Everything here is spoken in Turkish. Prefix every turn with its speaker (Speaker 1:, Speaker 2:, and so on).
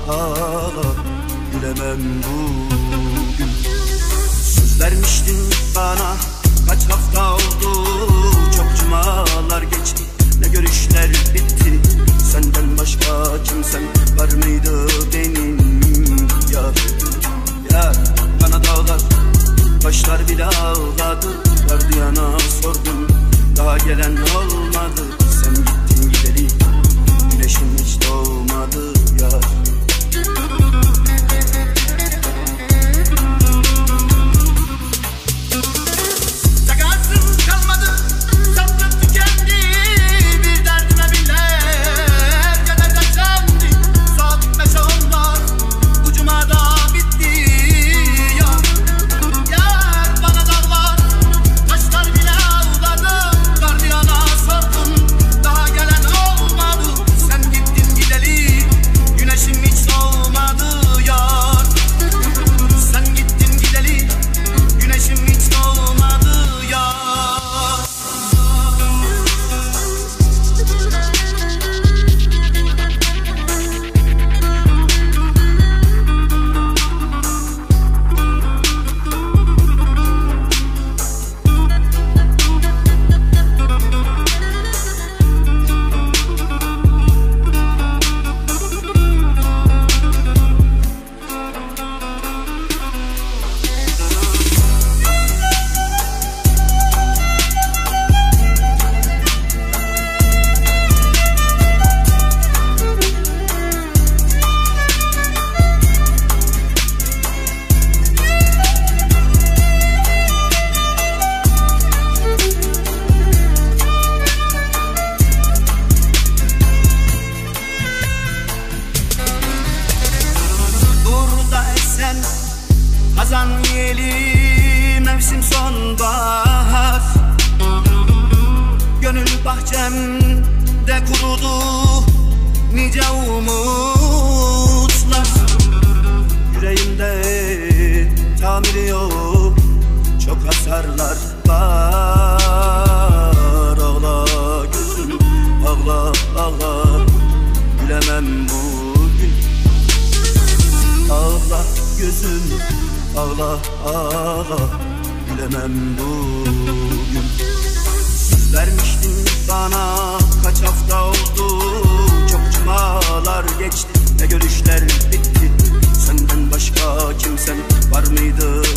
Speaker 1: ağla, gülemem bugün. Söz vermiştin bana, kaç hafta oldu, çok cumalar geçti, ne görüşler bitti. Senden başka kimsen var mıydı benim yar? Yar bana dağlar, taşlar bile ağladı. Gardiyana sordum, daha gelen olmadı. Sen gittin gideli, güneşin hiç doğmadı yar. Hazan yeli, mevsim sonbahar. Gönül bahçemde kurudu nice umutlar. Yüreğimde tamiri yok, çok hasarlar var. Ağla gözüm, ağla ağla, gülemem bugün. Ağla gözüm, ağla ağla, gülemem bugün. Söz vermiştin bana, kaç hafta oldu, çok cumalar geçti, ne görüşler bitti. Senden başka kimsen var mıydı